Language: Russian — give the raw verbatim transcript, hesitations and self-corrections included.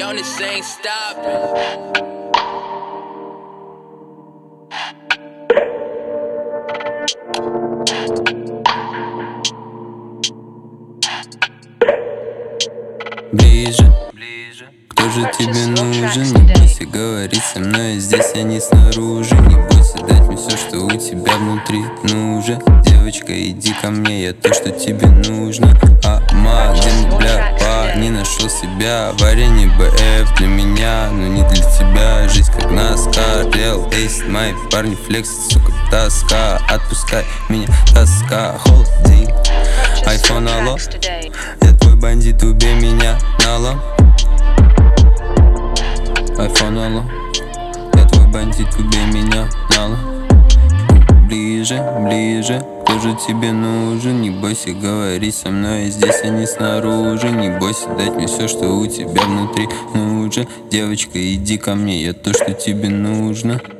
on this ain't stopping. Ближе, кто же тебе нужен? Не бойся говорить со мной здесь, а не снаружи. Не бойся дать мне все, что у тебя внутри. Ну же, девочка, иди ко мне, я то, что тебе нужно. Ама, где бля, па, не нашел себя. Варенье бэ эф для меня, но не для тебя. Жизнь как наскар, реал эйс, мои парни флексит, сука, тоска. Отпускай меня, тоска, холодин. Айфон, алло, я твой бандит, убей меня, нало. Айфон, алло, я твой бандит, убей меня, нало. Ближе, ближе, кто же тебе нужен? Не бойся говорить со мной здесь, а не снаружи. Не бойся дать мне все, что у тебя внутри. Ну же, девочка, иди ко мне, я то, что тебе нужно.